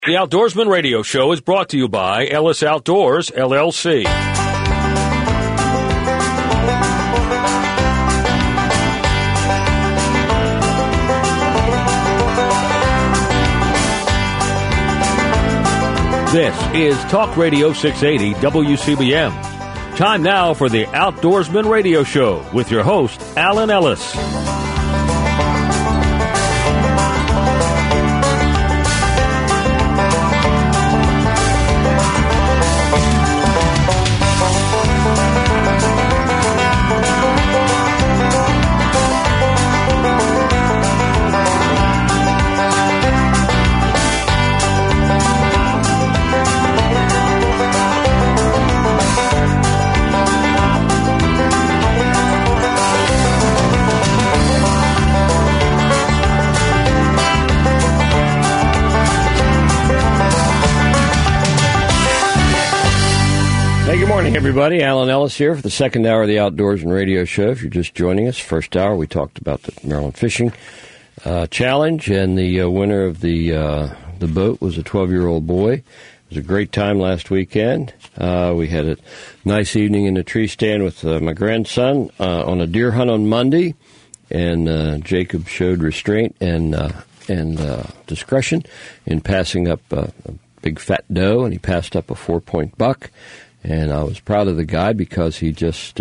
The Outdoorsman Radio Show is brought to you by Ellis Outdoors, LLC. This is Talk Radio 680 WCBM. Time now for the Outdoorsman Radio Show with your host, Alan Ellis. Good morning, everybody. Alan Ellis here for the second hour of the Outdoorsman Radio Show. If you're just joining us, first hour we talked about the Maryland Fishing Challenge, and the winner of the boat was a 12-year-old boy. It was a great time last weekend. We had a nice evening in the tree stand with my grandson on a deer hunt on Monday, and Jacob showed restraint and discretion in passing up a big fat doe, and he passed up a 4-point buck. And I was proud of the guy because he just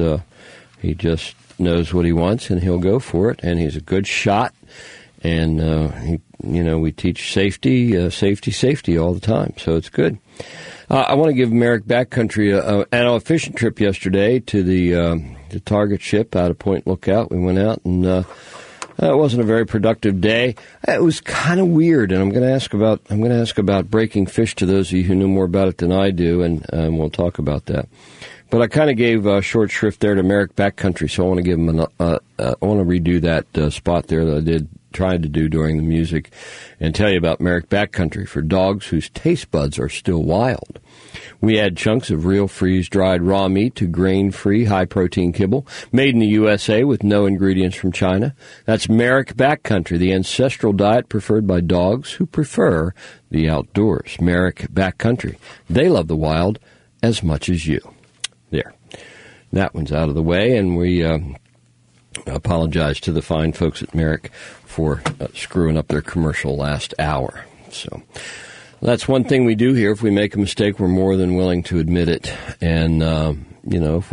knows what he wants and he'll go for it. And he's a good shot. And we teach safety all the time. So it's good. I want to give Merrick Backcountry a fishing trip yesterday to the target ship out of Point Lookout. We went out and it wasn't a very productive day. It was kind of weird, and I'm going to ask about breaking fish to those of you who know more about it than I do, and we'll talk about that. But I kind of gave short shrift there to Merrick Backcountry, so I want to give him I want to redo that spot there that I tried to do during the music, and tell you about Merrick Backcountry for dogs whose taste buds are still wild. We add chunks of real freeze-dried raw meat to grain-free, high-protein kibble, made in the USA with no ingredients from China. That's Merrick Backcountry, the ancestral diet preferred by dogs who prefer the outdoors. Merrick Backcountry. They love the wild as much as you. There. That one's out of the way, and we apologize to the fine folks at Merrick for screwing up their commercial last hour. So that's one thing we do here. If we make a mistake, we're more than willing to admit it. And, if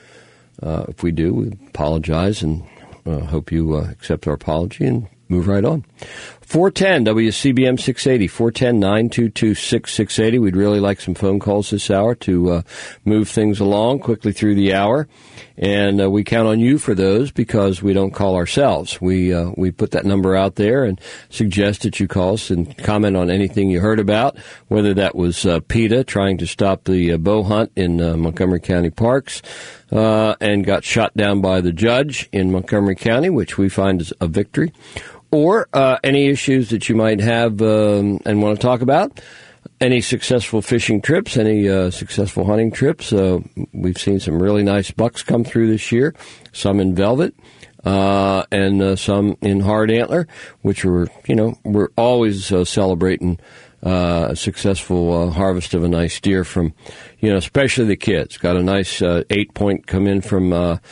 we do, we apologize and hope you accept our apology and move right on. 410 WCBM 680, 410-922-6680. We'd really like some phone calls this hour to move things along quickly through the hour. And we count on you for those because we don't call ourselves. We put that number out there and suggest that you call us and comment on anything you heard about, whether that was PETA trying to stop the bow hunt in Montgomery County parks and got shot down by the judge in Montgomery County, which we find is a victory, or any issues that you might have and want to talk about. Any successful fishing trips, any successful hunting trips. We've seen some really nice bucks come through this year, some in velvet and some in hard antler, which we're always celebrating a successful harvest of a nice deer from, especially the kids. Got a nice 8-point come in from,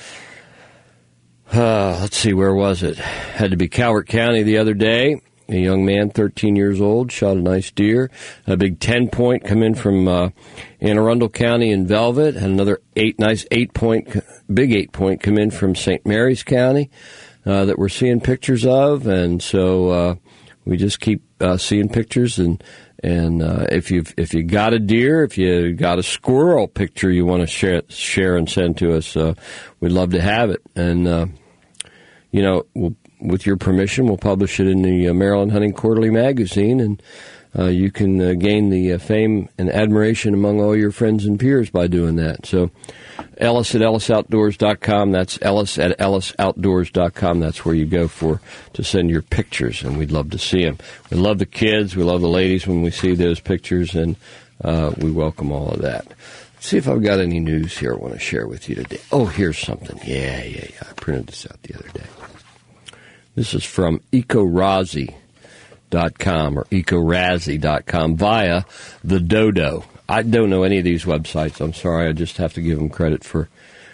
let's see, where was it? Had to be Calvert County the other day. A young man, 13 years old, shot a nice deer. A big 10-point come in from Anne Arundel County in velvet, and another big 8-point come in from St. Mary's County that we're seeing pictures of. And so we just keep seeing pictures. And if you got a deer, if you got a squirrel picture you want to share and send to us, we'd love to have it. And with your permission, we'll publish it in the Maryland Hunting Quarterly magazine, and you can gain the fame and admiration among all your friends and peers by doing that. So Ellis at EllisOutdoors.com. That's Ellis at EllisOutdoors.com. That's where you go to send your pictures, and we'd love to see them. We love the kids. We love the ladies when we see those pictures, and we welcome all of that. Let's see if I've got any news here I want to share with you today. Oh, here's something. Yeah. I printed this out the other day. This is from EcoRazi. or ecorazzi.com via the Dodo. I don't know any of these websites. I'm sorry. I just have to give them credit for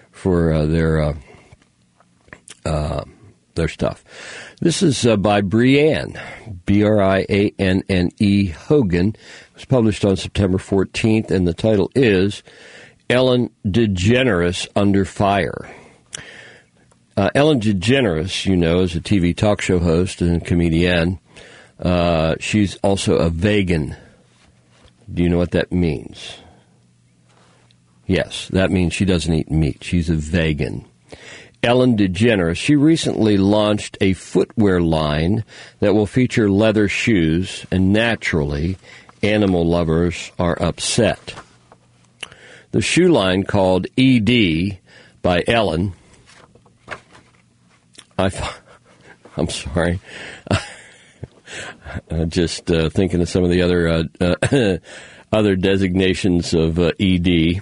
their stuff. This is by Brianne, Brianne Hogan. It was published on September 14th, and the title is Ellen DeGeneres Under Fire. Ellen DeGeneres, you know, is a TV talk show host and comedian. She's also a vegan. Do you know what that means? Yes, that means she doesn't eat meat. She's a vegan. Ellen DeGeneres, she recently launched a footwear line that will feature leather shoes, and naturally, animal lovers are upset. The shoe line, called ED by Ellen, I'm sorry, just thinking of some of the other designations of ED.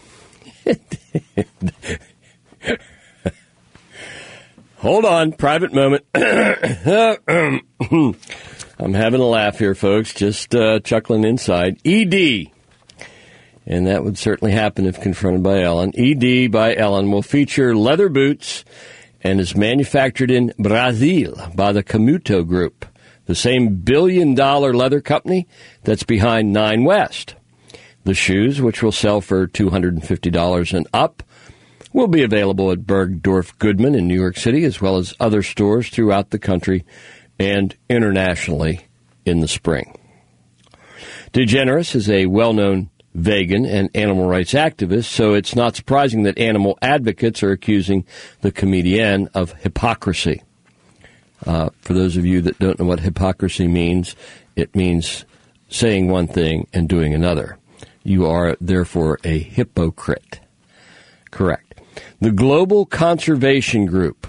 Hold on, private moment. I'm having a laugh here, folks, just chuckling inside. ED. And that would certainly happen if confronted by Ellen. ED by Ellen will feature leather boots and is manufactured in Brazil by the Camuto Group, the same billion-dollar leather company that's behind Nine West. The shoes, which will sell for $250 and up, will be available at Bergdorf Goodman in New York City, as well as other stores throughout the country and internationally in the spring. DeGeneres is a well-known vegan and animal rights activist, so it's not surprising that animal advocates are accusing the comedienne of hypocrisy. For those of you that don't know what hypocrisy means, it means saying one thing and doing another. You are, therefore, a hypocrite. Correct. The Global Conservation Group,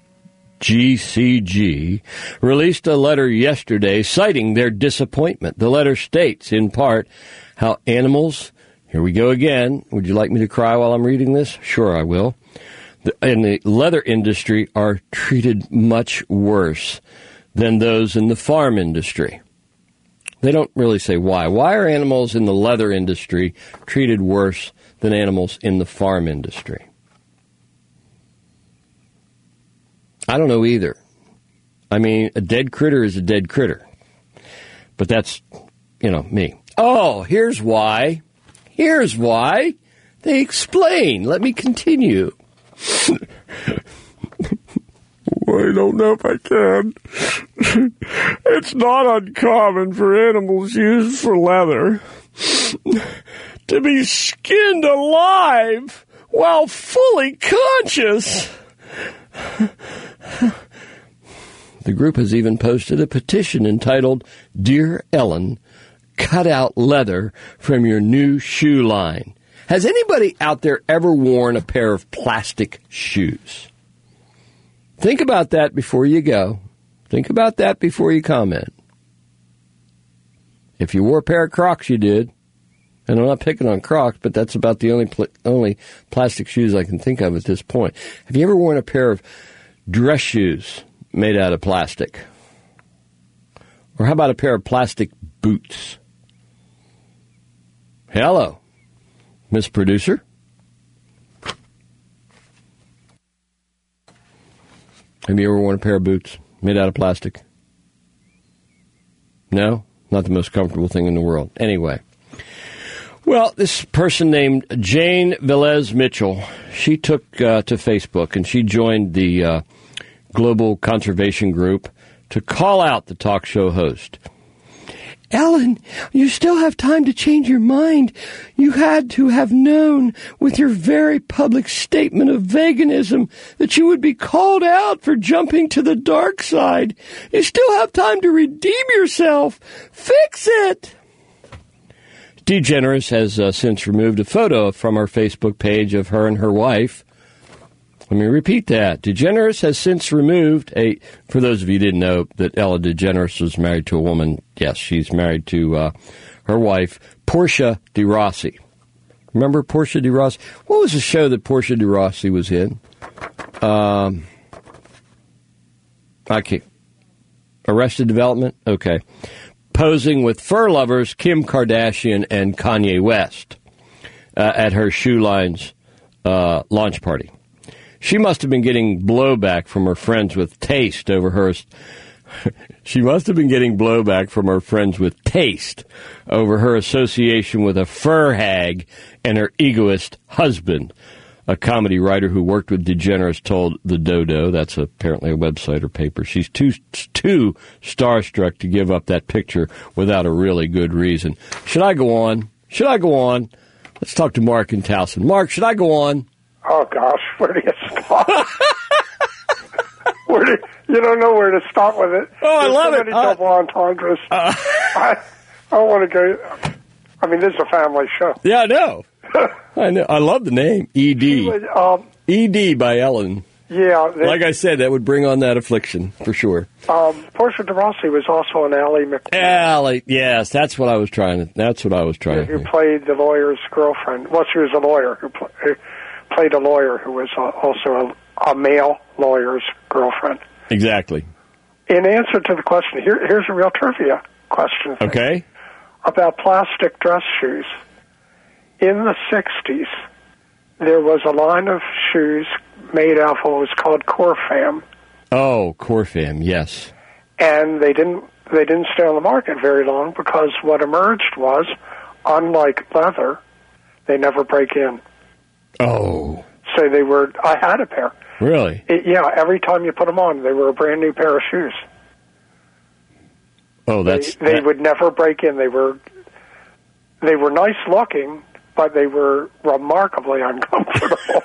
GCG, released a letter yesterday citing their disappointment. The letter states, in part, how animals, here we go again, would you like me to cry while I'm reading this? Sure, I will. In the leather industry are treated much worse than those in the farm industry. They don't really say why. Why are animals in the leather industry treated worse than animals in the farm industry? I don't know either. I mean, a dead critter is a dead critter. But that's, me. Oh, here's why. Here's why. They explain. Let me continue. Well, I don't know if I can. It's not uncommon for animals used for leather to be skinned alive while fully conscious. The group has even posted a petition entitled, Dear Ellen, cut out leather from your new shoe line. Has anybody out there ever worn a pair of plastic shoes? Think about that before you go. Think about that before you comment. If you wore a pair of Crocs, you did. And I'm not picking on Crocs, but that's about the only plastic shoes I can think of at this point. Have you ever worn a pair of dress shoes made out of plastic? Or how about a pair of plastic boots? Hello, Miss Producer. Have you ever worn a pair of boots made out of plastic? No? Not the most comfortable thing in the world. Anyway. Well, this person named Jane Velez Mitchell, she took to Facebook and she joined the Global Conservation Group to call out the talk show host. Ellen, you still have time to change your mind. You had to have known with your very public statement of veganism that you would be called out for jumping to the dark side. You still have time to redeem yourself. Fix it. DeGeneres has since removed a photo from her Facebook page of her and her wife. Let me repeat that. DeGeneres has since removed for those of you who didn't know that Ella DeGeneres was married to a woman. Yes, she's married to her wife, Portia de Rossi. Remember Portia de Rossi? What was the show that Portia de Rossi was in? Arrested Development? Okay. posing with fur lovers Kim Kardashian and Kanye West at her Shoe Line's launch party. She must have been getting blowback from her friends with taste over her. She must have been getting blowback from her friends with taste over her association with a fur hag and her egoist husband. A comedy writer who worked with DeGeneres told The Dodo, that's apparently a website or paper, she's too starstruck to give up that picture without a really good reason. Should I go on? Let's talk to Mark in Towson. Mark, should I go on? Oh, gosh, where do you stop? You don't know where to stop with it. Oh, I love it. There's so many double entendres. I don't want to go. I mean, this is a family show. Yeah, I know. I love the name, E.D. E.D. by Ellen. Yeah. Like I said, that would bring on that affliction, for sure. Portia de Rossi was also an Ally McBeal. Ally, yes, that's what I was trying to Who played the lawyer's girlfriend. Well, she was a lawyer who played a lawyer who was also a male lawyer's girlfriend. Exactly. In answer to the question, here's a real trivia question. Okay. About plastic dress shoes. In the 60s, there was a line of shoes made out of what was called Corfam. Oh, Corfam, yes. And they didn't stay on the market very long because what emerged was, unlike leather, they never break in. Oh. So I had a pair. Really? Every time you put them on, they were a brand new pair of shoes. Oh, They would never break in. They were nice looking, but they were remarkably uncomfortable.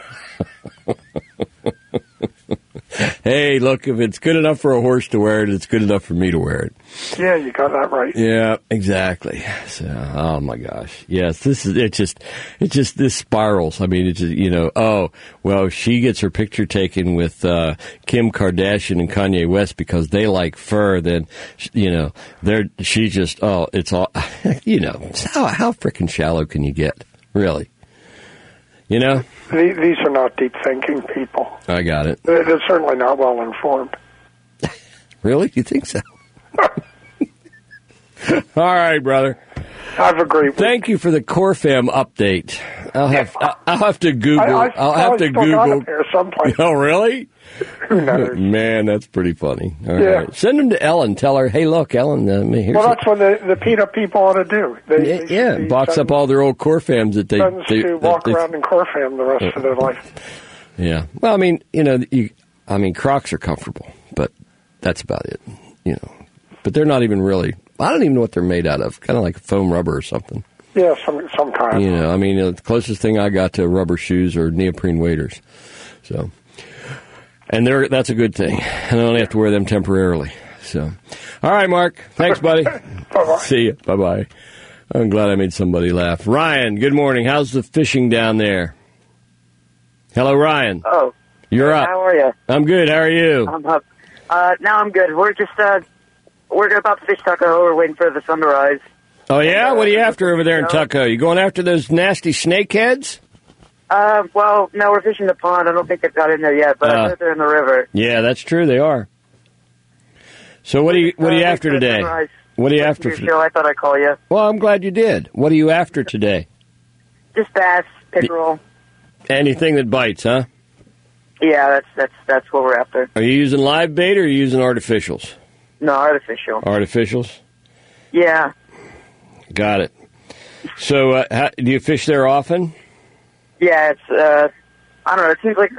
Hey, look, if it's good enough for a horse to wear it, it's good enough for me to wear it. Yeah, you got that right. Yeah, exactly. So, oh my gosh. Yes, this spirals. I mean, it's just, she gets her picture taken with Kim Kardashian and Kanye West because they like fur, then, it's all, how freaking shallow can you get? Really? You know? These are not deep-thinking people. I got it. They're certainly not well-informed. Really? You think so? All right, brother. I've agreed. Thank you for the Corfam update. I'll have to Google. I'll have to Google. Got a pair someplace. Oh, really? Who knows? Man, that's pretty funny. All right. Send them to Ellen. Tell her, hey, look, Ellen. That's what the peanut people ought to do. They box up all their old Corfams that they walk around in Corfam the rest of their life. Yeah. Well, I mean, Crocs are comfortable, but that's about it. But they're not even really. I don't even know what they're made out of. Kind of like foam rubber or something. Yeah, some kind. The closest thing I got to rubber shoes are neoprene waders. So, and that's a good thing. And I only have to wear them temporarily. So, all right, Mark. Thanks, buddy. Bye-bye. See you. Bye-bye. I'm glad I made somebody laugh. Ryan, good morning. How's the fishing down there? Hello, Ryan. Oh. You're up. How are you? I'm good. How are you? I'm up. Now I'm good. We're just, we're about to fish Tuckahoe. We're waiting for the sun to rise. Oh, yeah? What are you after over there in Tuckahoe? You going after those nasty snakeheads? Well, no, we're fishing the pond. I don't think they've got in there yet, but I heard they're in the river. Yeah, that's true. They are. So what are you after today? What are you after? I thought I'd call you. Well, I'm glad you did. What are you after today? Just bass, pickerel. Anything that bites, huh? Yeah, that's what we're after. Are you using live bait or are you using artificials? No, artificial. Artificials? Yeah. Got it. So, do you fish there often? Yeah, it's, I don't know, it seems like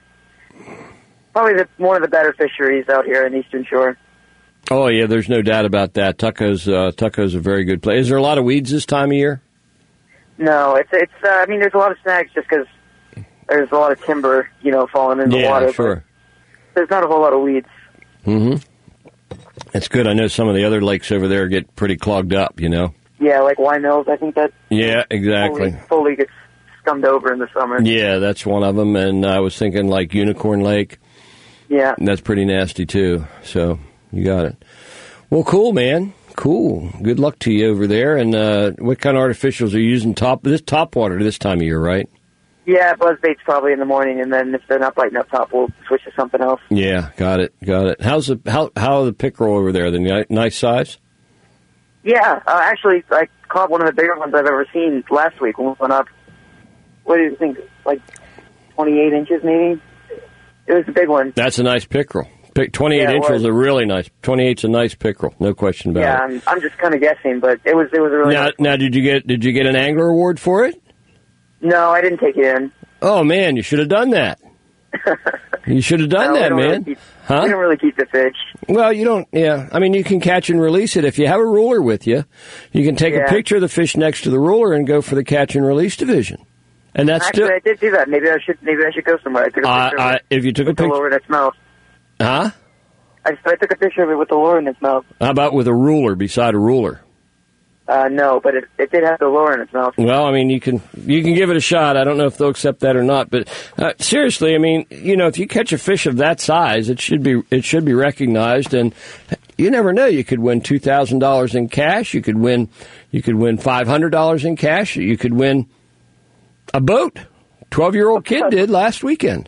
probably one of the better fisheries out here in Eastern Shore. Oh, yeah, there's no doubt about that. Tuckahoe's a very good place. Is there a lot of weeds this time of year? No, it's there's a lot of snags just because there's a lot of timber, falling in the water. Yeah, sure. There's not a whole lot of weeds. Mm-hmm. That's good. I know some of the other lakes over there get pretty clogged up, Yeah, like Wye Mills, I think that. Yeah, exactly. Fully gets scummed over in the summer. Yeah, that's one of them. And I was thinking like Unicorn Lake. Yeah. That's pretty nasty, too. So, you got it. Well, cool, man. Cool. Good luck to you over there. And what kind of artificials are you using? Top water this time of year, right? Yeah, buzzbait's probably in the morning, and then if they're not biting up top, we'll switch to something else. Yeah, got it. How are the pickerel over there? Are they nice size? Yeah, actually, I caught one of the bigger ones I've ever seen last week when we went up. What do you think? Like 28 inches, maybe? It was a big one. That's a nice pickerel. 28 inches is a really nice. 28's a nice pickerel, no question about it. Yeah, I'm just kind of guessing, but it was a really nice one. Now, did you get an angler award for it? No, I didn't take it in. Oh man, you should have done that. You should have done that, man. We don't really keep the fish. Well, you don't. Yeah, I mean, you can catch and release it if you have a ruler with you. You can take a picture of the fish next to the ruler and go for the catch and release division. And that's actually, I did do that. Maybe I should go somewhere. I took a picture. If you took a picture, the lure in its mouth. Huh? I took a picture of it with the lure in its mouth. How about with a ruler beside a ruler? No, but it did have the lure in its mouth. Well, I mean, you can give it a shot. I don't know if they'll accept that or not, but seriously, I mean, if you catch a fish of that size, it should be recognized, and you never know. You could win $2,000 in cash. You could win $500 in cash. You could win a boat. 12-year-old kid did last weekend.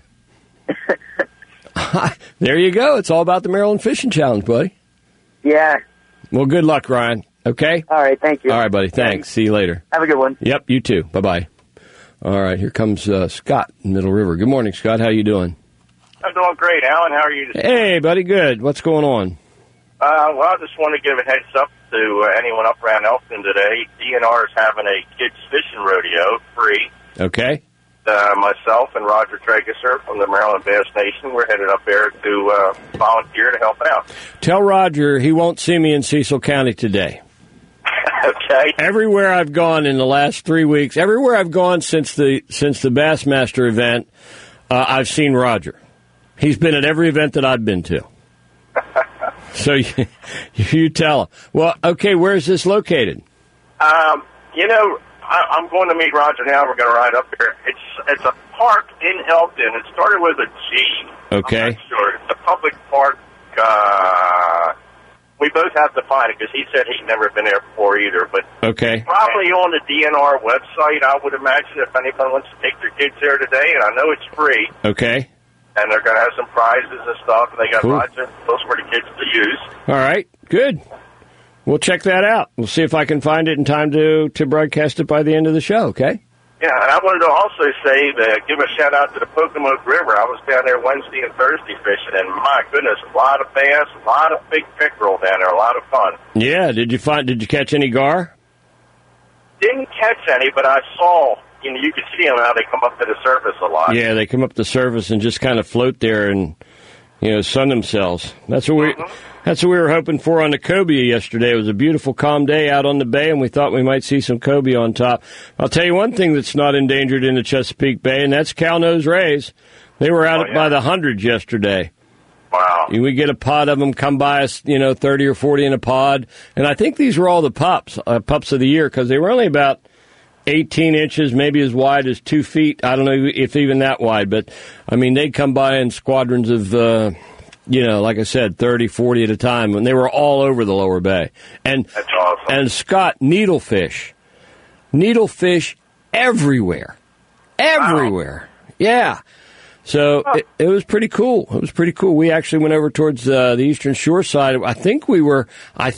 There you go. It's all about the Maryland Fishing Challenge, buddy. Yeah. Well, good luck, Ryan. Okay? All right, thank you. All right, buddy. Thanks. See you later. Have a good one. Yep, you too. Bye-bye. All right, here comes Scott in Middle River. Good morning, Scott. How you doing? I'm doing great, Alan. How are you today? Hey, buddy. Good. What's going on? Well, I just want to give a heads up to anyone up around Elkton today. DNR is having a kids fishing rodeo, free. Okay. Myself and Roger Trageser from the Maryland Bass Nation, we're headed up there to volunteer to help out. Tell Roger he won't see me in Cecil County today. Okay. Everywhere I've gone in the last 3 weeks, everywhere I've gone since the Bassmaster event, I've seen Roger. He's been at every event that I've been to. So you tell him. Well, okay, where is this located? I'm going to meet Roger now. We're going to ride up there. It's a park in Elkton. It started with a G. Okay. I'm not sure. It's a public park. We both have to find it because he said he'd never been there before either. But okay. Probably on the DNR website, I would imagine, if anyone wants to take their kids there today. And I know it's free. Okay. And they're going to have some prizes and stuff. And they got rides and those for the kids to use. All right. Good. We'll check that out. We'll see if I can find it in time to broadcast it by the end of the show, okay? Yeah, and I wanted to also say, give a shout-out to the Pocomoke River. I was down there Wednesday and Thursday fishing, and my goodness, a lot of bass, a lot of big pickerel down there, a lot of fun. Yeah, did you catch any gar? Didn't catch any, but I saw, you could see them how they come up to the surface a lot. Yeah, they come up to the surface and just kind of float there and, sun themselves. That's what we were hoping for on the cobia yesterday. It was a beautiful, calm day out on the bay, and we thought we might see some cobia on top. I'll tell you one thing that's not endangered in the Chesapeake Bay, and that's cow-nose rays. They were out by the hundreds yesterday. Wow. We get a pod of them come by us, 30 or 40 in a pod. And I think these were all the pups of the year, because they were only about 18 inches, maybe as wide as 2 feet. I don't know if even that wide, but, they'd come by in squadrons of... like I said, 30, 40 at a time, and they were all over the lower bay. And that's awesome. And Scott, needlefish everywhere. Wow. Yeah. So it was pretty cool. We actually went over towards the eastern shore side. I think we were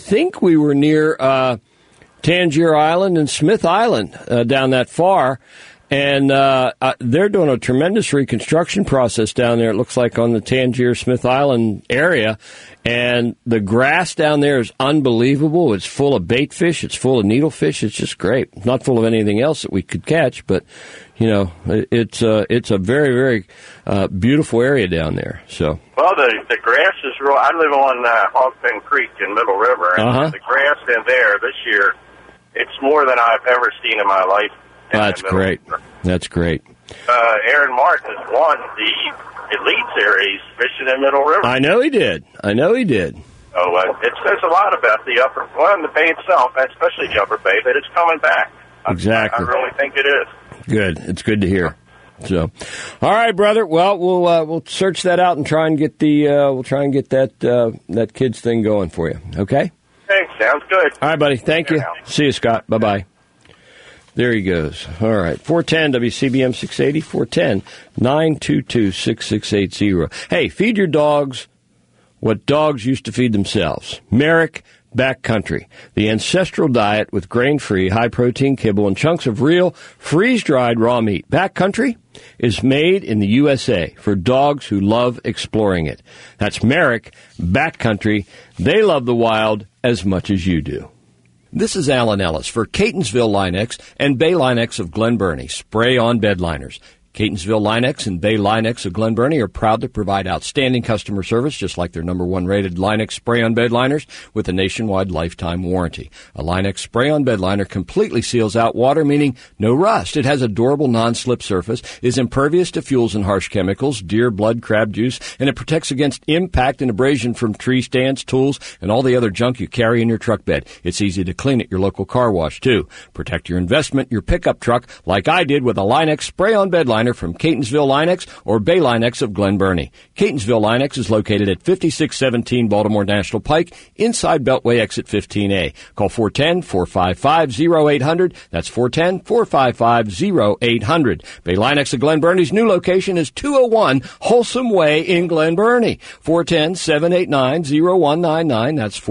near Tangier Island and Smith Island down that far. And they're doing a tremendous reconstruction process down there, it looks like, on the Tangier-Smith Island area. And the grass down there is unbelievable. It's full of bait fish. It's full of needlefish. It's just great. It's not full of anything else that we could catch, but, it's a very, very beautiful area down there. So. Well, the grass is real. I live on Hogpen Creek in Middle River, and the grass in there this year, it's more than I've ever seen in my life. That's great. That's great. Aaron Martin has won the Elite Series fishing in Middle River. I know he did. Oh, it says a lot about the the bay itself, especially the upper bay, that it's coming back. Exactly. I really think it is. Good. It's good to hear. So, all right, brother. Well, we'll search that out and try and get that kids thing going for you. Okay. Thanks. Sounds good. All right, buddy. Thank you. See you, Scott. Bye-bye. There he goes. All right. 410 WCBM 680, 410-922-6680. Hey, feed your dogs what dogs used to feed themselves. Merrick Backcountry, the ancestral diet with grain-free, high-protein kibble and chunks of real, freeze-dried raw meat. Backcountry is made in the USA for dogs who love exploring it. That's Merrick, Backcountry. They love the wild as much as you do. This is Alan Ellis for Catonsville Linex and Bay Linex of Glen Burnie. Spray-on bed liners. Catonsville Linex and Bay Linex of Glen Burnie are proud to provide outstanding customer service, just like their #1 rated Linex spray-on bed liners with a nationwide lifetime warranty. A Linex spray-on bed liner completely seals out water, meaning no rust. It has a durable non-slip surface, is impervious to fuels and harsh chemicals, deer blood, crab juice, and it protects against impact and abrasion from tree stands, tools, and all the other junk you carry in your truck bed. It's easy to clean at your local car wash, too. Protect your investment, your pickup truck, like I did with a Linex spray-on bed liner from Catonsville Linex or Bay Linex of Glen Burnie. Catonsville Linex is located at 5617 Baltimore National Pike, inside Beltway exit 15A. Call 410-455-0800. That's 410-455-0800. Bay Linex of Glen Burnie's new location is 201 Wholesome Way in Glen Burnie. 410-789-0199. That's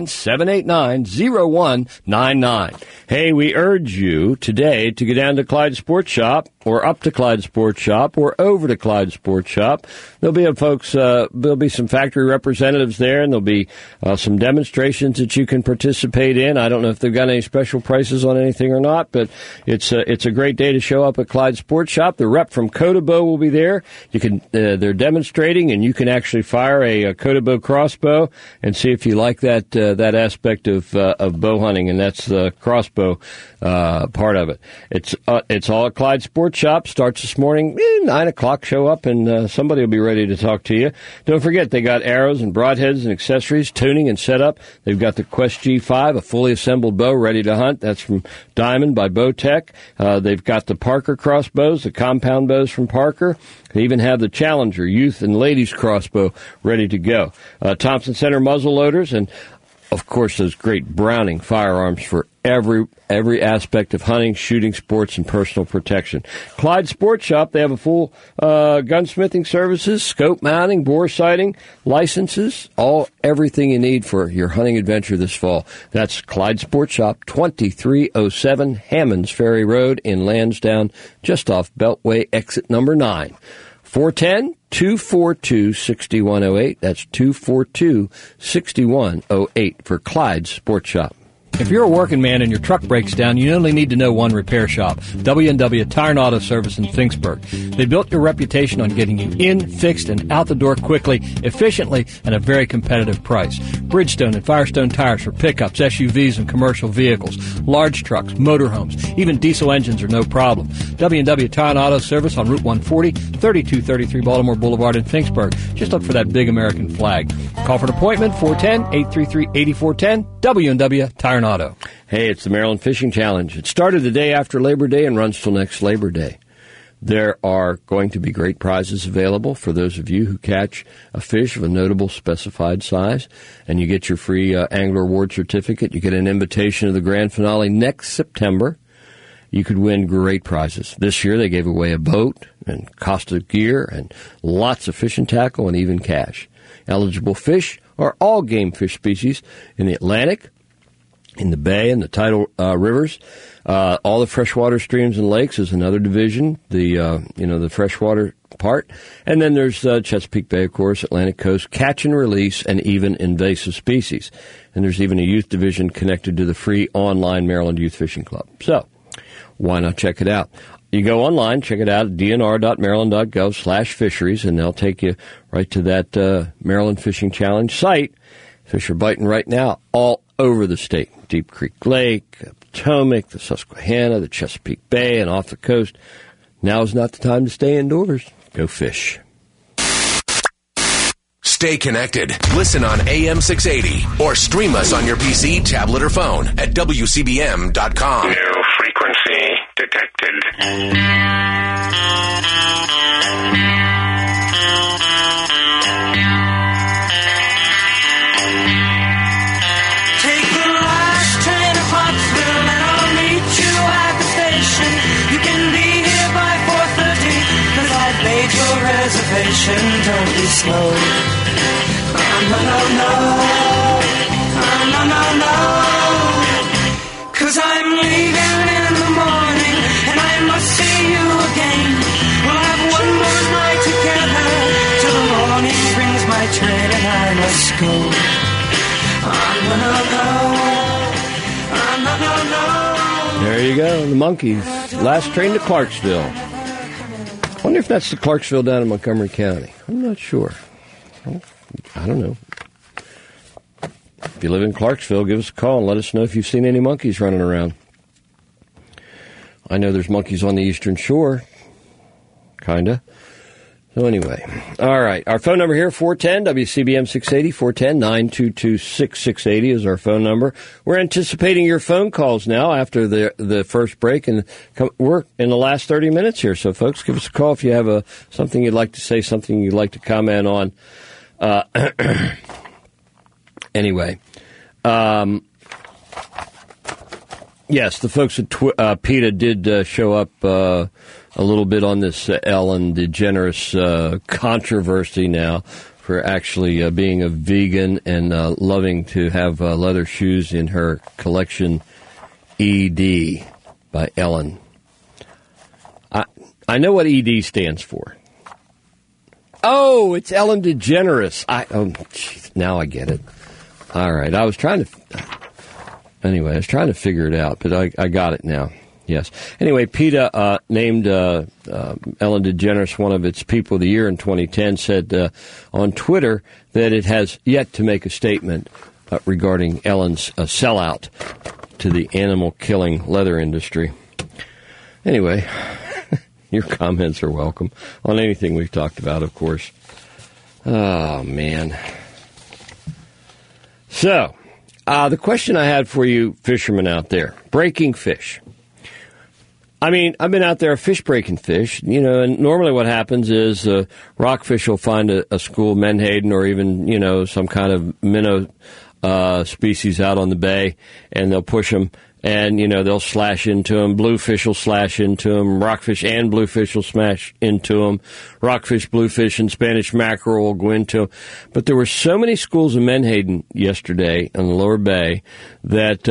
410-789-0199. Hey, we urge you today to go down to Clyde Sports Shop or up to Clyde Sports Shop or over to Clyde Sports Shop. There'll be there'll be some factory representatives there, and there'll be some demonstrations that you can participate in. I don't know if they've got any special prices on anything or not, but it's a great day to show up at Clyde Sports Shop. The rep from Kotobo will be there. You can they're demonstrating, and you can actually fire a Kotobo crossbow and see if you like that aspect of bow hunting, and that's the crossbow part of it. It's all at Clyde Sports Shop. Starts this morning, 9 o'clock. Show up, and somebody will be ready to talk to you. Don't forget, they got arrows and broadheads and accessories, tuning and setup. They've got the Quest G5, a fully assembled bow ready to hunt. That's from Diamond by Bowtech. They've got the Parker crossbows, the compound bows from Parker. They even have the Challenger youth and ladies crossbow ready to go. Thompson Center muzzle loaders, and of course, those great Browning firearms for every aspect of hunting, shooting, sports, and personal protection. Clyde Sports Shop, they have a full gunsmithing services, scope mounting, bore sighting, licenses, everything you need for your hunting adventure this fall. That's Clyde Sports Shop, 2307 Hammonds Ferry Road in Lansdowne, just off Beltway exit number 9. 410-242-6108. That's 242-6108 for Clyde Sports Shop. If you're a working man and your truck breaks down, you only need to know one repair shop, W&W Tire and Auto Service in Finksburg. They built your reputation on getting you in, fixed, and out the door quickly, efficiently, and at a very competitive price. Bridgestone and Firestone tires for pickups, SUVs, and commercial vehicles, large trucks, motorhomes, even diesel engines are no problem. W&W Tire and Auto Service on Route 140, 3233 Baltimore Boulevard in Finksburg. Just look for that big American flag. Call for an appointment, 410-833-8410, W&W Tire and Auto. Hey, it's the Maryland Fishing Challenge. It started the day after Labor Day and runs till next Labor Day. There are going to be great prizes available for those of you who catch a fish of a notable specified size, and you get your free Angler Award certificate. You get an invitation to the grand finale next September. You could win great prizes. This year they gave away a boat and Costa gear and lots of fishing tackle and even cash. Eligible fish are all game fish species in the Atlantic, in the Bay and the tidal rivers. All the freshwater streams and lakes is another division, the freshwater part. And then there's Chesapeake Bay, of course, Atlantic coast, catch and release, and even invasive species. And there's even a youth division connected to the free online Maryland Youth Fishing Club. So why not check it out? You go online, check it out at dnr.maryland.gov/fisheries, and they'll take you right to that Maryland Fishing Challenge site. Fish are biting right now all over the state. Deep Creek Lake, Potomac, the Susquehanna, the Chesapeake Bay, and off the coast. Now is not the time to stay indoors. Go fish. Stay connected. Listen on AM 680 or stream us on your PC, tablet, or phone at WCBM.com. No frequency detected. Reservation, don't be slow. No, no, no. No, no, no. go. The Monkees. Last train to Clarksville. I wonder if that's the Clarksville down in Montgomery County. I'm not sure. I don't know. If you live in Clarksville, give us a call and let us know if you've seen any monkeys running around. I know there's monkeys on the Eastern Shore. Kinda. So anyway, all right. Our phone number here, 410 WCBM 680, 410-922-6680 is our phone number. We're anticipating your phone calls now after the first break, and we're in the last 30 minutes here. So, folks, give us a call if you have something you'd like to say, something you'd like to comment on. Anyway, yes, the folks at PETA did show up a little bit on this Ellen DeGeneres controversy now for actually being a vegan and loving to have leather shoes in her collection, ED by Ellen. I know what ED stands for. Oh, it's Ellen DeGeneres. Now I get it. All right, I was trying to figure it out, but I got it now. Yes. Anyway, PETA named Ellen DeGeneres one of its People of the Year in 2010, said on Twitter that it has yet to make a statement regarding Ellen's sellout to the animal-killing leather industry. Anyway, your comments are welcome on anything we've talked about, of course. Oh, man. So, the question I had for you fishermen out there, breaking fish. I mean, I've been out there fish-breaking fish, and normally what happens is rockfish will find a school menhaden or even, some kind of minnow species out on the bay, and they'll push them, and, they'll slash into them. Bluefish will slash into them. Rockfish and bluefish will smash into them. Rockfish, bluefish, and Spanish mackerel will go into them. But there were so many schools of menhaden yesterday on the lower bay that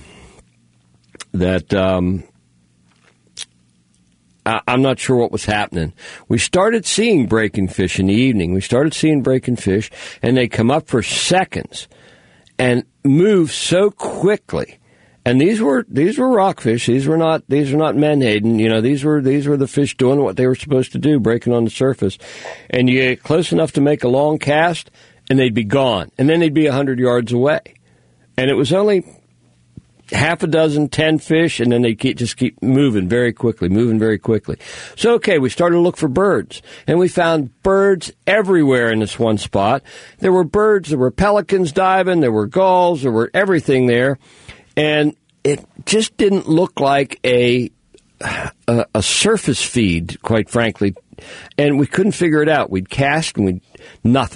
I'm not sure what was happening. We started seeing breaking fish in the evening. And they come up for seconds and move so quickly. And these were rockfish. These are not menhaden. These were the fish doing what they were supposed to do, breaking on the surface. And you get close enough to make a long cast, and they'd be gone. And then they'd be 100 yards away. And it was only half a dozen, 10 fish, and then they just keep moving very quickly. So, okay, we started to look for birds, and we found birds everywhere in this one spot. There were birds, there were pelicans diving, there were gulls, there were everything there, and it just didn't look like a surface feed, quite frankly, and we couldn't figure it out. We'd cast and not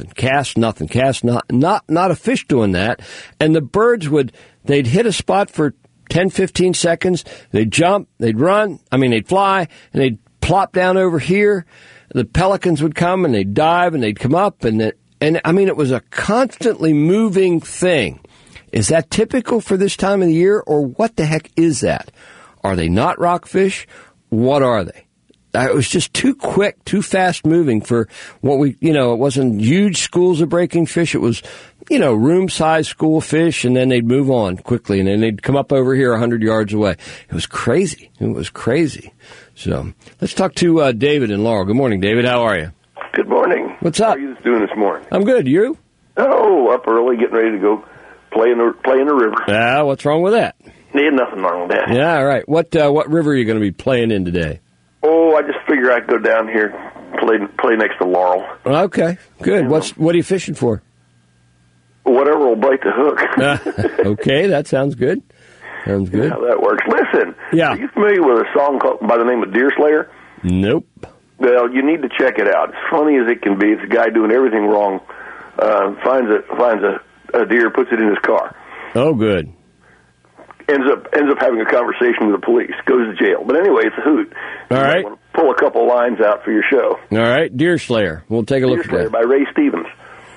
a fish doing that, and the birds they'd hit a spot for 10, 15 seconds, they'd jump, they'd run, they'd fly, and they'd plop down over here. The pelicans would come, and they'd dive, and they'd come up, and it was a constantly moving thing. Is that typical for this time of the year, or what the heck is that? Are they not rockfish? What are they? It was just too quick, too fast moving for what it wasn't huge schools of breaking fish. It was, room-sized school fish, and then they'd move on quickly, and then they'd come up over here 100 yards away. It was crazy. So let's talk to David in Laurel. Good morning, David. How are you? Good morning. What's up? How are you doing this morning? I'm good. You? Oh, up early, getting ready to go play in the river. What's wrong with that? There's nothing wrong with that. Yeah, all right. What river are you going to be playing in today? Oh, I just figure I'd go down here, play next to Laurel. Okay, good. What are you fishing for? Whatever will bite the hook. Okay, that sounds good. Sounds good. How that works. Listen, are you familiar with a song by the name of Deer Slayer? Nope. Well, you need to check it out. It's funny as it can be. It's a guy doing everything wrong. Finds a deer, puts it in his car. Oh, good. Ends up having a conversation with the police. Goes to jail. But anyway, it's a hoot. All right. Want to pull a couple lines out for your show. All right. Deer Slayer. We'll take a look at that. Deer Slayer by Ray Stevens.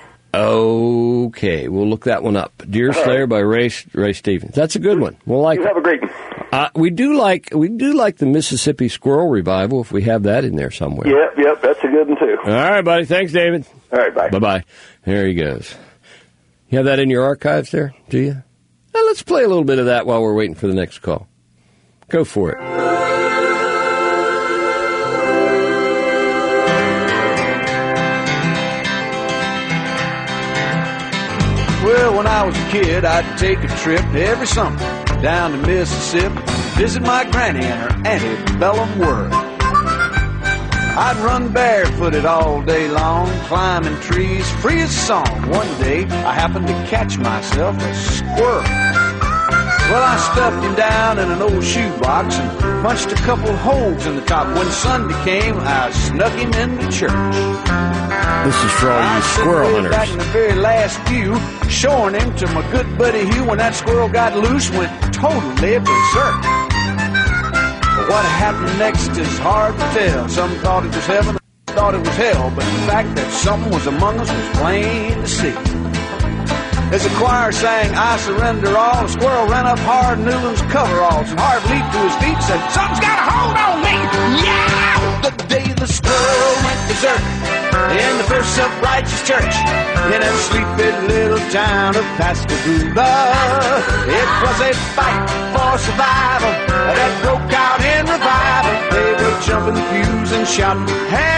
Okay, we'll look that one up. Deer Slayer by Ray Stevens. That's a good one. We'll like. You have a great one. We do like the Mississippi Squirrel Revival if we have that in there somewhere. Yep, that's a good one too. All right, buddy. Thanks, David. All right, bye. Bye. There he goes. You have that in your archives there, do you? Now let's play a little bit of that while we're waiting for the next call. Go for it. Well, when I was a kid, I'd take a trip every summer down to Mississippi, visit my granny and her antebellum world. I'd run barefooted all day long, climbing trees, free as a song. One day, I happened to catch myself a squirrel. Well, I stuffed him down in an old shoebox and punched a couple holes in the top. When Sunday came, I snuck him into church. This is for all you squirrel hunters. Back in the very last pew, showing him to my good buddy Hugh. When that squirrel got loose, went totally berserk. But what happened next is hard to tell. Some thought it was heaven, others thought it was hell. But the fact that something was among us was plain to see. As the choir sang, "I surrender all," the squirrel ran up hard in Newland's coveralls. And Harv leaped to his feet and said, "Something's got a hold on me!" Yeah! The day the squirrel went berserk in the First Self-Righteous Church in that sleepy little town of Pascagoula. It was a fight for survival that broke out in revival. They were jumping the pews and shouting,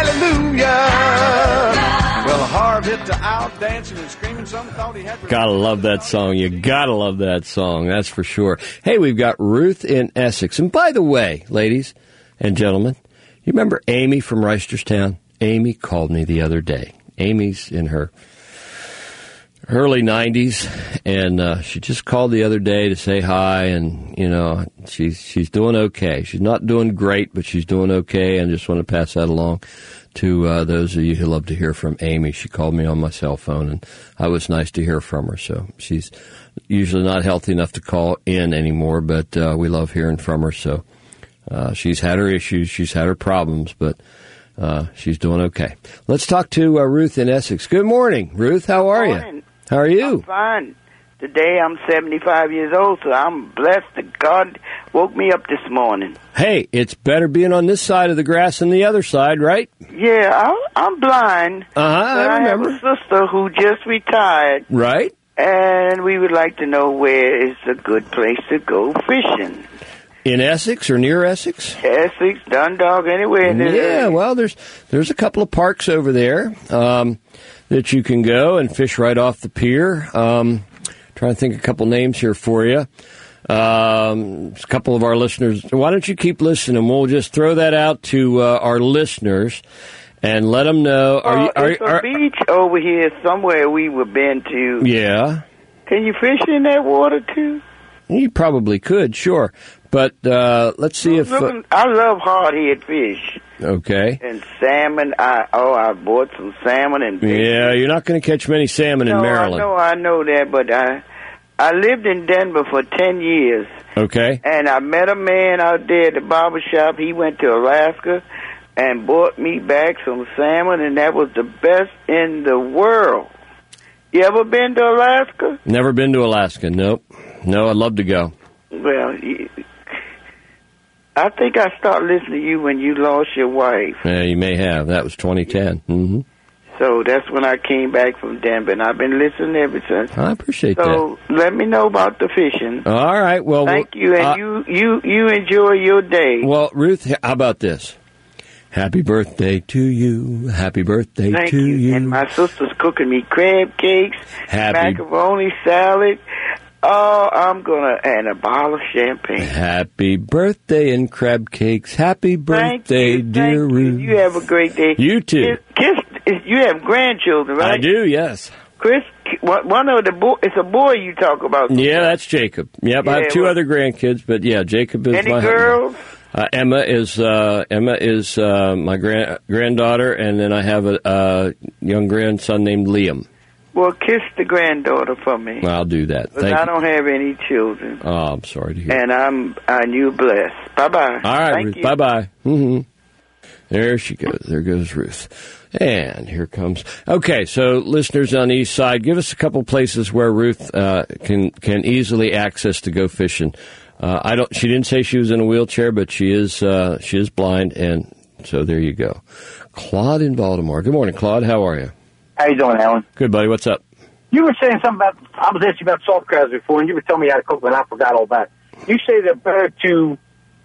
"Hallelujah!" Well, Harv hit the out, dancing and screaming. Some thought he had... Gotta love that song. You gotta love that song. That's for sure. Hey, we've got Ruth in Essex. And by the way, ladies and gentlemen, you remember Amy from Reisterstown? Amy called me the other day. Amy's in her early 90s, and she just called the other day to say hi, and, you know, she's doing okay. She's not doing great, but she's doing okay, and I just want to pass that along to those of you who love to hear from Amy. She called me on my cell phone, and I was nice to hear from her. So she's usually not healthy enough to call in anymore, but we love hearing from her. So she's had her issues, she's had her problems, but she's doing okay. Let's talk to Ruth in Essex. Good morning, Ruth. How are you? How are you? I'm fine. Today I'm 75 years old, so I'm blessed that God woke me up this morning. Hey, it's better being on this side of the grass than the other side, right? Yeah, I'm blind. I remember. I have a sister who just retired. Right. And we would like to know where is a good place to go fishing. In Essex or near Essex? Essex, Dundalk, anywhere in there. Yeah, well, there's a couple of parks over there that you can go and fish right off the pier. Trying to think of a couple names here for you. A couple of our listeners. Why don't you keep listening? We'll just throw that out to our listeners and let them know. There's a beach over here somewhere we were been to. Yeah. Can you fish in that water too? You probably could, sure. But let's see if... I love hardhead fish. Okay. And salmon. I bought some salmon and fish. Yeah, you're not going to catch many salmon in Maryland. I know that, but I lived in Denver for 10 years. Okay. And I met a man out there at the barber shop. He went to Alaska and brought me back some salmon, and that was the best in the world. You ever been to Alaska? Never been to Alaska, nope. No, I'd love to go. Well, I think I started listening to you when you lost your wife. Yeah, you may have. That was 2010. Mm-hmm. So that's when I came back from Denver, and I've been listening ever since. I appreciate that. So let me know about the fishing. All right. Well, thank you, and you enjoy your day. Well, Ruth, how about this? Happy birthday to you. Happy birthday Thank to you. And my sister's cooking me crab cakes, macaroni salad. Oh, and a bottle of champagne. Happy birthday and crab cakes. Happy birthday, dear Ruth. You have a great day. You too. You have grandchildren, right? I do, yes. Chris, one of the boys, it's a boy you talk about. Sometimes. Yeah, that's Jacob. Yep, I have two other grandkids, but yeah, Jacob is any my girls? Emma is my granddaughter, and then I have a young grandson named Liam. Well, kiss the granddaughter for me. I'll do that. Thank you. I don't have any children. Oh, I'm sorry to hear. And you're blessed. Bye-bye. All right, Thank Ruth. you. Bye-bye. Mm-hmm. There she goes. There goes Ruth. And here comes. Okay, so listeners on the east side, give us a couple places where Ruth can easily access to go fishing. She didn't say she was in a wheelchair, but she is blind, and so there you go. Claude in Baltimore. Good morning, Claude. How are you? How you doing, Alan? Good, buddy. What's up? You were saying something about, I was asking you about salt crabs before, and you were telling me how to cook them, and I forgot all that. You say they're better to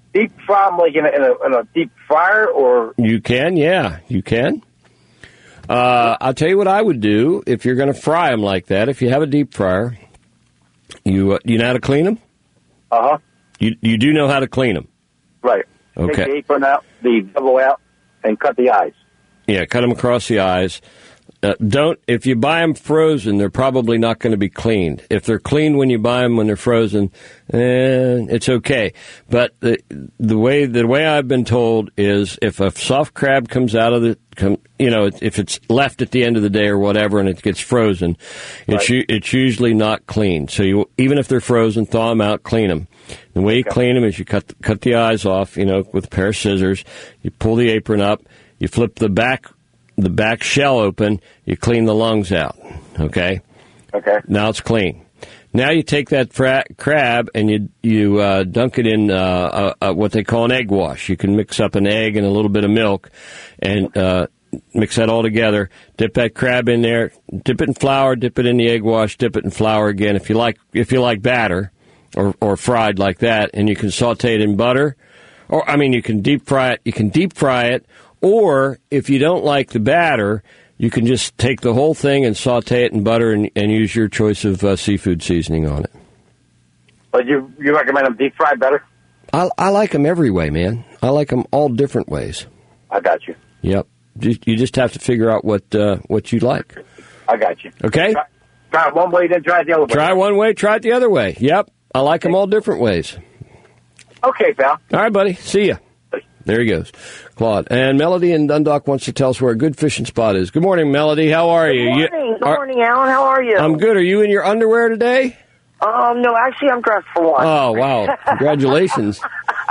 deep fry them like in a deep fryer, or You can, yeah, you can. I'll tell you what I would do if you're going to fry them like that. If you have a deep fryer, you know how to clean them? Uh-huh. You do know how to clean them? Right. Okay. Take the apron out, the bevel out, and cut the eyes. Yeah, cut them across the eyes. If you buy them frozen, they're probably not going to be cleaned. If they're cleaned when you buy them when they're frozen, it's okay. But the way I've been told is if a soft crab comes out of if it's left at the end of the day or whatever and it gets frozen, it's usually not clean. So even if they're frozen, thaw them out, clean them. The way you clean them is you cut the eyes off, with a pair of scissors. You pull the apron up, you flip the back shell open, you clean the lungs out, okay? Okay. Now it's clean. Now you take that crab and you dunk it in what they call an egg wash. You can mix up an egg and a little bit of milk and mix that all together. Dip that crab in there, dip it in flour, dip it in the egg wash, dip it in flour again if you like batter or fried like that, and you can saute it in butter. You can deep fry it. You can deep fry it. Or, if you don't like the batter, you can just take the whole thing and saute it in butter and use your choice of seafood seasoning on it. But you recommend them deep fried better? I like them every way, man. I like them all different ways. I got you. Yep. You just have to figure out what you like. I got you. Okay? Try it one way, then try it the other way. Try one way, try it the other way. Yep. I like them all different ways. Okay, pal. All right, buddy. See ya. There he goes, Claude. And Melody in Dundalk wants to tell us where a good fishing spot is. Good morning, Melody. How are you? Good morning, Alan. How are you? I'm good. Are you in your underwear today? No, actually, I'm dressed for one. Oh, wow. Congratulations.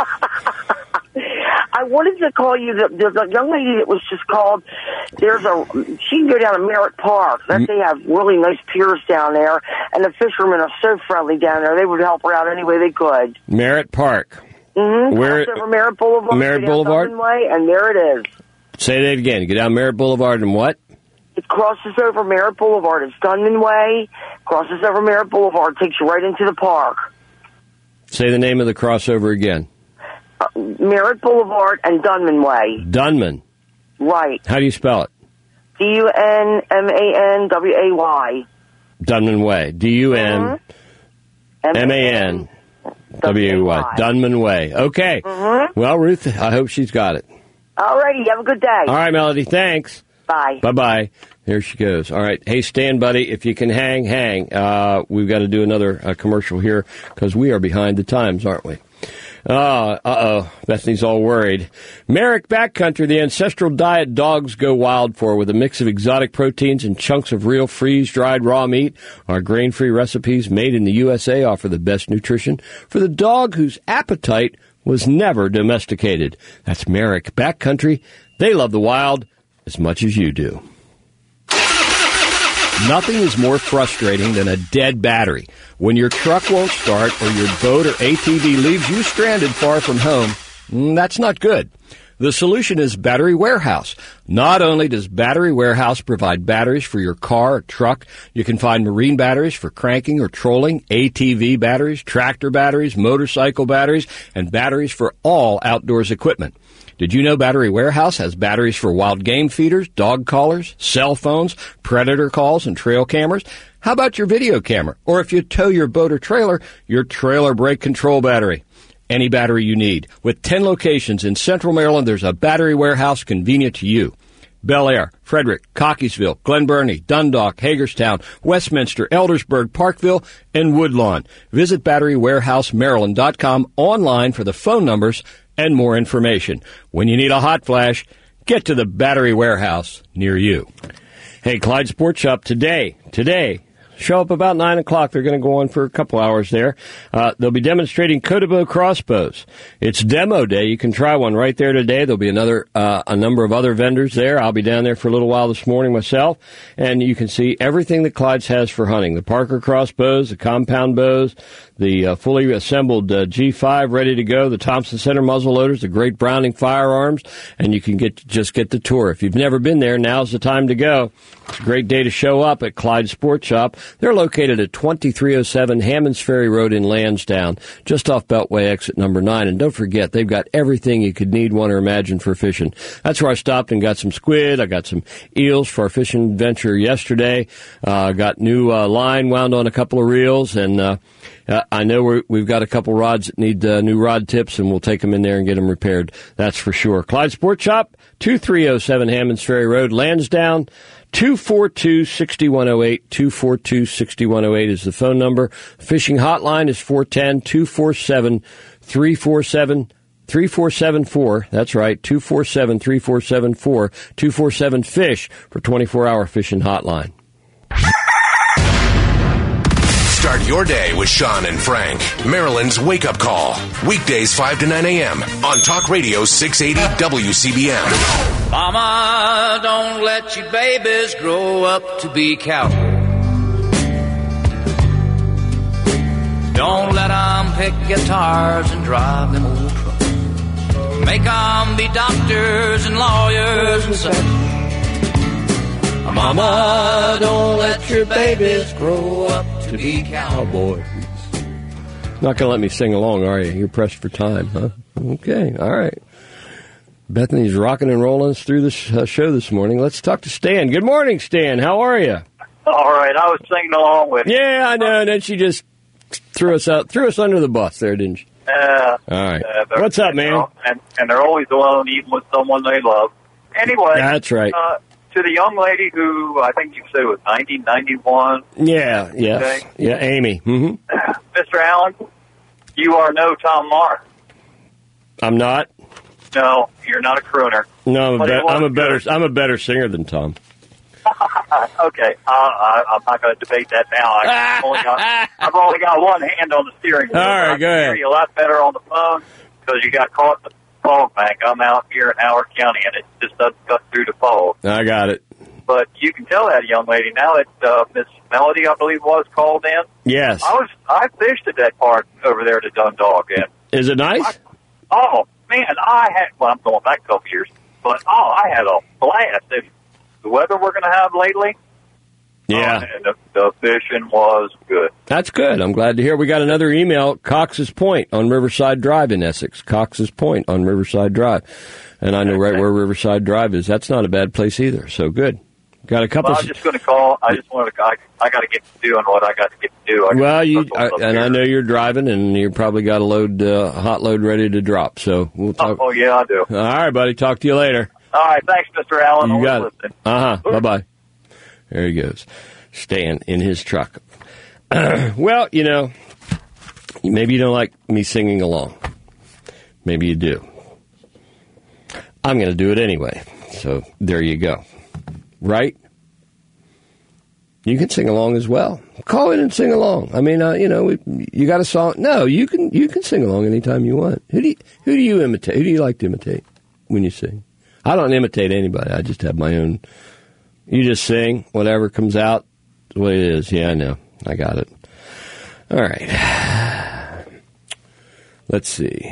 I wanted to call you. There's a young lady that was just called. She can go down to Merritt Park. They have really nice piers down there, and the fishermen are so friendly down there. They would help her out any way they could. Merritt Park. Mm-hmm. Cross over Merritt Boulevard. Merritt Boulevard? Way, and there it is. Say that again. Get down Merritt Boulevard and what? It crosses over Merritt Boulevard. It's Dunman Way. Crosses over Merritt Boulevard. Takes you right into the park. Say the name of the crossover again. Merritt Boulevard and Dunman Way. Dunman. Right. How do you spell it? Dunmanway. Dunman Way. Dunman. W-A-Y. Dunman Way. Okay. Mm-hmm. Well, Ruth, I hope she's got it. All righty. Have a good day. All right, Melody. Thanks. Bye. Bye-bye. There she goes. All right. Hey, Stan, buddy, if you can hang. We've got to do another commercial here because we are behind the times, aren't we? Bethany's all worried. Merrick Backcountry, the ancestral diet dogs go wild for, with a mix of exotic proteins and chunks of real freeze-dried raw meat. Our grain-free recipes made in the USA offer the best nutrition for the dog whose appetite was never domesticated. That's Merrick Backcountry. They love the wild as much as you do. Nothing is more frustrating than a dead battery. When your truck won't start or your boat or ATV leaves you stranded far from home, that's not good. The solution is Battery Warehouse. Not only does Battery Warehouse provide batteries for your car or truck, you can find marine batteries for cranking or trolling, ATV batteries, tractor batteries, motorcycle batteries, and batteries for all outdoors equipment. Did you know Battery Warehouse has batteries for wild game feeders, dog collars, cell phones, predator calls, and trail cameras? How about your video camera? Or if you tow your boat or trailer, your trailer brake control battery. Any battery you need. With 10 locations in Central Maryland, there's a Battery Warehouse convenient to you. Bel Air, Frederick, Cockeysville, Glen Burnie, Dundalk, Hagerstown, Westminster, Eldersburg, Parkville, and Woodlawn. Visit BatteryWarehouseMaryland.com online for the phone numbers and more information. When you need a hot flash, get to the Battery Warehouse near you. Hey, Clyde Sports Shop today. Show up about 9 o'clock. They're going to go on for a couple hours there. They'll be demonstrating Kodabow crossbows. It's demo day. You can try one right there today. There'll be a number of other vendors there. I'll be down there for a little while this morning myself. And you can see everything that Clyde's has for hunting. The Parker crossbows, the compound bows, the fully assembled G5 ready to go, the Thompson Center muzzle loaders, the Great Browning firearms, and you can just get the tour. If you've never been there, now's the time to go. It's a great day to show up at Clyde Sports Shop. They're located at 2307 Hammonds Ferry Road in Lansdowne, just off Beltway exit number 9. And don't forget, they've got everything you could need, want, or imagine for fishing. That's where I stopped and got some squid. I got some eels for our fishing adventure yesterday. Got new line wound on a couple of reels, and I know we've got a couple rods that need new rod tips, and we'll take them in there and get them repaired. That's for sure. Clyde Sport Shop, 2307 Hammonds Ferry Road, Lansdowne. 242-6108. 242-6108 is the phone number. Fishing hotline is 410-247-3474. That's right, 247-3474. 247-FISH for 24-hour fishing hotline. Start your day with Sean and Frank. Maryland's wake-up call. Weekdays 5 to 9 a.m. on Talk Radio 680 WCBM. Mama, don't let your babies grow up to be cowboys. Don't let them pick guitars and drive them old trucks. Make them be doctors and lawyers and such. Mama, don't let your babies grow up to be cowboys. Not going to let me sing along, are you? You're pressed for time, huh? Okay, all right. Bethany's rocking and rolling us through this show this morning. Let's talk to Stan. Good morning, Stan. How are you? All right, I was singing along with you. Yeah, I know. And then she just threw us under the bus there, didn't she? All right. What's up, man? And they're always alone, even with someone they love. Anyway, that's right. To the young lady who I think you said was 1991. Yeah, yes. Okay. Yeah, Amy. Mm-hmm. Mr. Allen, you are no Tom Marr. I'm not. No, you're not a crooner. No, I'm a better singer than Tom. Okay, I'm not going to debate that now. I've only got one hand on the steering wheel. All right, go ahead. I can hear you a lot better on the phone because you got caught in the fog bank. I'm out here in Howard County, and it just doesn't cut through the fog. I got it. But you can tell that young lady now that Miss Melody, I believe, was called in. Yes. I fished at that park over there to Dundalk. And is it nice? Man, I'm going back a couple years, but I had a blast. If the weather we're going to have lately, yeah, and the fishing was good. That's good. I'm glad to hear. We got another email, Cox's Point on Riverside Drive in Essex. Cox's Point on Riverside Drive. And I know right where Riverside Drive is. That's not a bad place either, so good. Got a couple. Well, I was just going to call. I just wanted to. I got to get to doing what I got to get to do. I know you're driving, and you probably got a hot load ready to drop. So we'll talk. Oh yeah, I do. All right, buddy. Talk to you later. All right, thanks, Mr. Allen. You got it. Bye bye. There he goes, Stan in his truck. Well, maybe you don't like me singing along. Maybe you do. I'm going to do it anyway. So there you go. Right? You can sing along as well. Call in and sing along. I mean, you got a song. No, you can sing along anytime you want. Who do you imitate? Who do you like to imitate when you sing? I don't imitate anybody. I just have my own. You just sing. Whatever comes out, the way it is. Yeah, I know. I got it. All right. Let's see.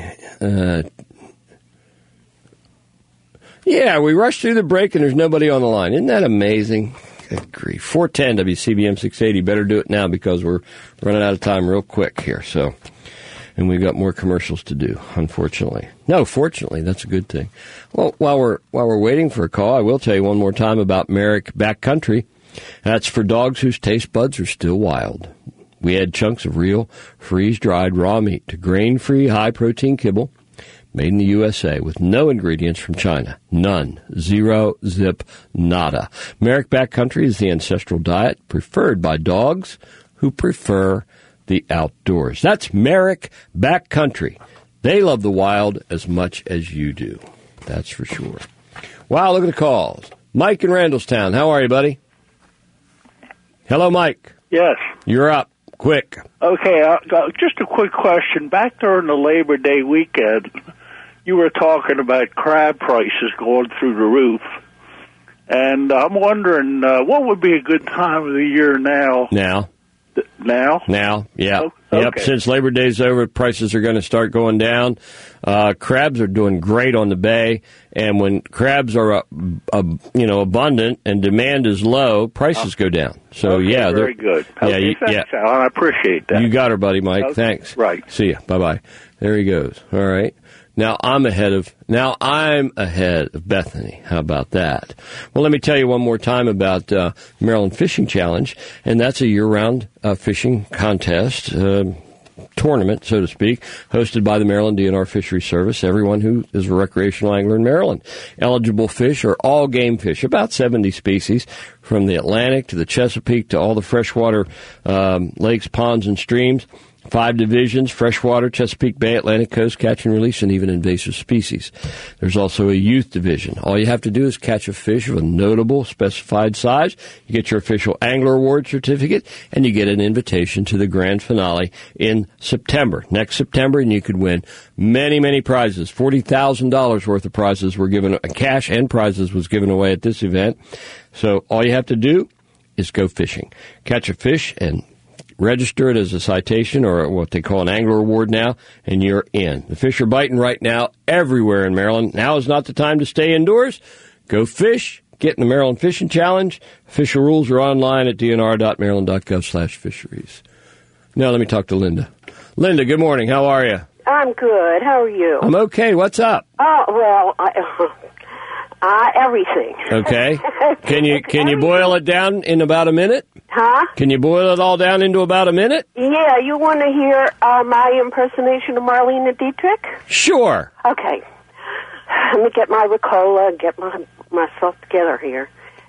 Yeah, we rushed through the break and there's nobody on the line. Isn't that amazing? Good grief. 410 WCBM 680. Better do it now because we're running out of time real quick here. And we've got more commercials to do, unfortunately. No, fortunately, that's a good thing. Well, while we're waiting for a call, I will tell you one more time about Merrick Backcountry. That's for dogs whose taste buds are still wild. We add chunks of real, freeze-dried raw meat to grain-free, high-protein kibble made in the USA with no ingredients from China. None. Zero. Zip. Nada. Merrick Backcountry is the ancestral diet preferred by dogs who prefer the outdoors. That's Merrick Backcountry. They love the wild as much as you do. That's for sure. Wow, look at the calls. Mike in Randallstown. How are you, buddy? Hello, Mike. Yes. You're up. Quick. Okay, just a quick question. Back during the Labor Day weekend, you were talking about crab prices going through the roof. And I'm wondering, what would be a good time of the year now? Now? Now, yeah. Oh, Yep, okay. since Labor Day's over, prices are going to start going down. Crabs are doing great on the bay, and when crabs are abundant and demand is low, prices go down. So Okay, yeah, very good. Okay, thanks, Alan. I appreciate that. You got her, buddy, Mike. Okay, Thanks. right. See ya. Bye-bye. There he goes. All right. Now I'm ahead of Bethany. How about that? Well, let me tell you one more time about Maryland Fishing Challenge, and that's a year-round fishing contest, tournament, so to speak, hosted by the Maryland DNR Fisheries Service. Everyone who is a recreational angler in Maryland. Eligible fish are all game fish, about 70 species, from the Atlantic to the Chesapeake to all the freshwater lakes, ponds, and streams. 5 divisions: freshwater, Chesapeake Bay, Atlantic Coast, catch and release, and even invasive species. There's also a youth division. All you have to do is catch a fish of a notable specified size. You get your official Angler Award certificate, and you get an invitation to the grand finale in September. Next September, and you could win many, many prizes. $40,000 worth of prizes were given, cash and prizes was given away at this event. So all you have to do is go fishing. Catch a fish and register it as a citation, or what they call an Angler Award now, and you're in. The fish are biting right now everywhere in Maryland. Now is not the time to stay indoors. Go fish. Get in the Maryland Fishing Challenge. Official rules are online at dnr.maryland.gov/fisheries. Now let me talk to Linda. Linda, good morning. How are you? I'm good. How are you? I'm okay. What's up? Oh, well, everything. Okay. Can you boil it down in about a minute? Huh? Can you boil it all down into about a minute? Yeah, you want to hear my impersonation of Marlene Dietrich? Sure. Okay. Let me get my Ricola and get myself together here.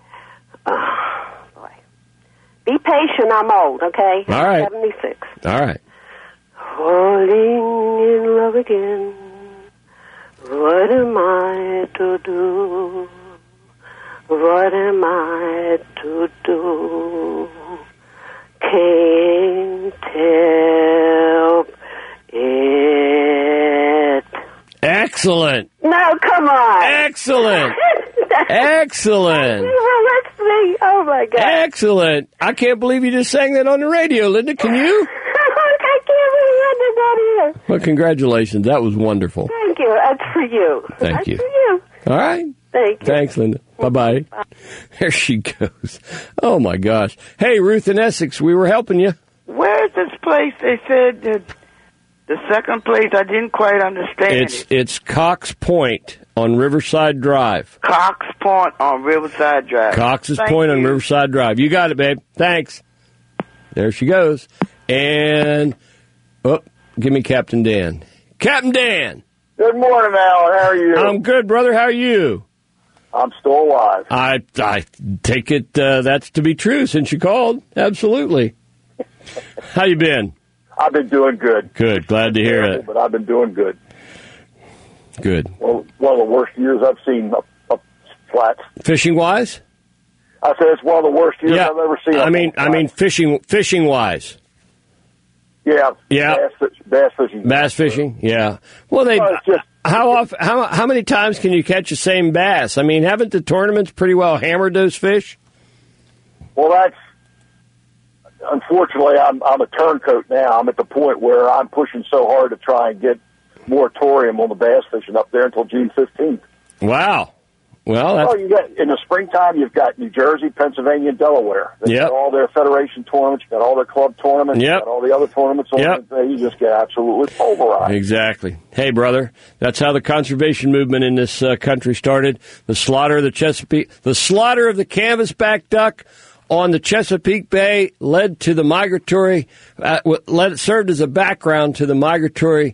Boy. Be patient, I'm old, okay? All right. 76. All right. Falling in love again. What am I to do? What am I to do? Can't help it. Excellent. No, come on. Excellent. Excellent. Well, let's see. Oh, my God. Excellent. I can't believe you just sang that on the radio, Linda. Can you? I can't believe I did that here. Well, congratulations. That was wonderful. Thank you. That's for you. Thank you. That's for you. All right. Thank you. Thanks, Linda. Bye-bye. There she goes. Oh, my gosh. Hey, Ruth in Essex, we were helping you. Where's this place? They said that the second place, I didn't quite understand It's Cox Point on Riverside Drive. Cox Point on Riverside Drive. Cox's Thank Point you. on Riverside Drive. You got it, babe. Thanks. There she goes. And, give me Captain Dan. Captain Dan. Good morning, Alan. How are you? I'm good, brother. How are you? I'm still alive. I take it that's to be true since you called. Absolutely. How you been? I've been doing good. Good. Glad to hear it. But I've been doing good. Good. Well, one of the worst years I've seen up flats. Fishing-wise? I said it's one of the worst years I've ever seen. I mean fishing-wise. Yeah. Yeah. Bass fishing. Bass fishing? Yeah. Well, how many times can you catch the same bass? I mean, haven't the tournaments pretty well hammered those fish? Well, unfortunately, I'm a turncoat now. I'm at the point where I'm pushing so hard to try and get moratorium on the bass fishing up there until June 15th. Wow. Well, you got in the springtime. You've got New Jersey, Pennsylvania, and Delaware. They've got all their federation tournaments. You got all their club tournaments. You got all the other tournaments. You just get absolutely pulverized. Exactly. Hey, brother, that's how the conservation movement in this country started. The slaughter of the Chesapeake, the slaughter of the canvasback duck on the Chesapeake Bay led to the migratory. Served as a background to the Migratory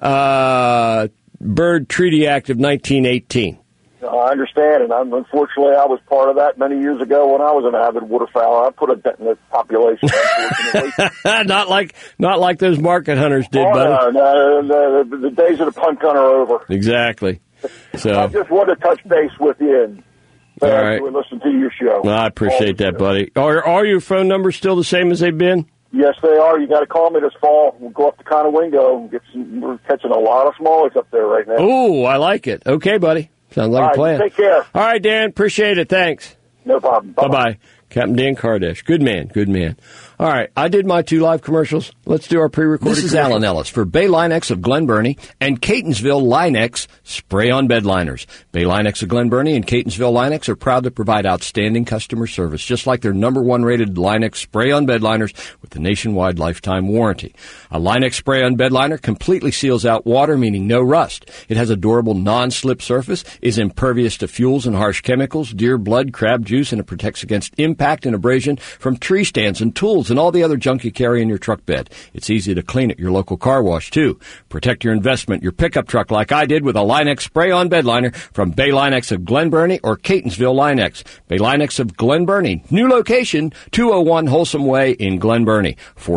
Bird Treaty Act of 1918. I understand, and unfortunately, I was part of that many years ago when I was an avid waterfowler. I put a dent in the population, unfortunately. not like those market hunters did, buddy. No, the days of the punt gun are over. Exactly. So I just wanted to touch base with you and all right. listen to your show. Well, I appreciate that, buddy. Are your phone numbers still the same as they've been? Yes, they are. You got to call me this fall. We'll go up to Conowingo and we're catching a lot of smallies up there right now. Oh, I like it. Okay, buddy. Sounds like a plan. Take care. All right, Dan. Appreciate it. Thanks. No problem. Bye-bye. Captain Dan Kardash. Good man. Good man. All right, I did my 2 live commercials. Let's do our pre-recorded. This is Alan Ellis for Bay Linex of Glen Burnie and Catonsville Linex spray-on bed liners. Bay Linex of Glen Burnie and Catonsville Linex are proud to provide outstanding customer service, just like their #1 rated Linex spray-on bed liners with the nationwide lifetime warranty. A Linex spray-on bed liner completely seals out water, meaning no rust. It has a durable non-slip surface, is impervious to fuels and harsh chemicals, deer blood, crab juice, and it protects against impact and abrasion from tree stands and tools and all the other junk you carry in your truck bed. It's easy to clean at your local car wash, too. Protect your investment, your pickup truck, like I did with a Linex spray-on bed liner from Bay Linex of Glen Burnie or Catonsville Linex. Bay Linex of Glen Burnie. New location, 201 Wholesome Way in Glen Burnie.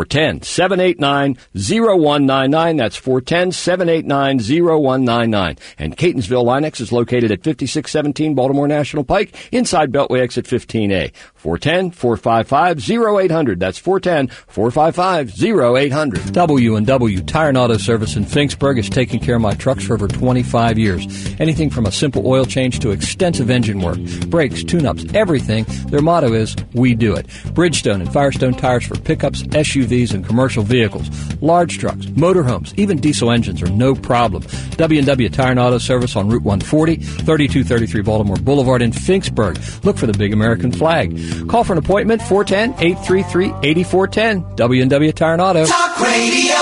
410-789-0199. That's 410-789-0199. And Catonsville Linex is located at 5617 Baltimore National Pike, inside Beltway exit 15A. 410-455-0800. That's 410-455-0800. W&W Tire and Auto Service in Finksburg has taken care of my trucks for over 25 years. Anything from a simple oil change to extensive engine work, brakes, tune-ups, everything. Their motto is, we do it. Bridgestone and Firestone tires for pickups, SUVs, and commercial vehicles. Large trucks, motorhomes, even diesel engines are no problem. W&W Tire and Auto Service on Route 140, 3233 Baltimore Boulevard in Finksburg. Look for the big American flag. Call for an appointment, 410-833-8410. W&W Tire and Auto. Talk Radio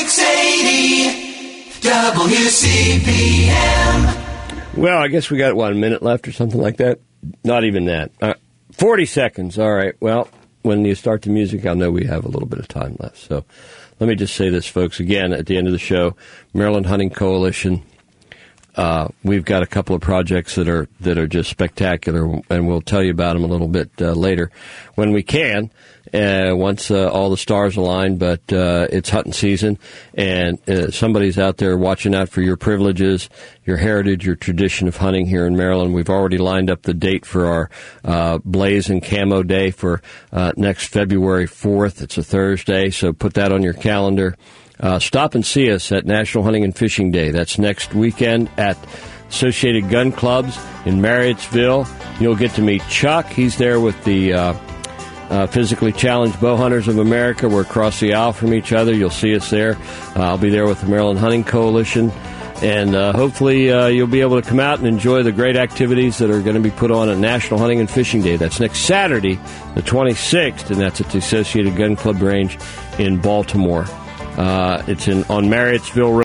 680 WCPM. Well, I guess we got, 1 minute left or something like that? Not even that. 40 seconds. All right. Well, when you start the music, I'll know we have a little bit of time left. So let me just say this, folks, again, at the end of the show, Maryland Hunting Coalition. We've got a couple of projects that are just spectacular, and we'll tell you about them a little bit later when we can, once all the stars align. But it's hunting season, and somebody's out there watching out for your privileges, your heritage, your tradition of hunting here in Maryland. We've already lined up the date for our Blaze and Camo Day for next February 4th. It's a Thursday, so put that on your calendar. Stop and see us at National Hunting and Fishing Day. That's next weekend at Associated Gun Clubs in Marriottsville. You'll get to meet Chuck. He's there with the Physically Challenged Bow Hunters of America. We're across the aisle from each other. You'll see us there. I'll be there with the Maryland Hunting Coalition. And hopefully you'll be able to come out and enjoy the great activities that are going to be put on at National Hunting and Fishing Day. That's next Saturday, the 26th, and that's at the Associated Gun Club Range in Baltimore. It's on Marriottsville Road.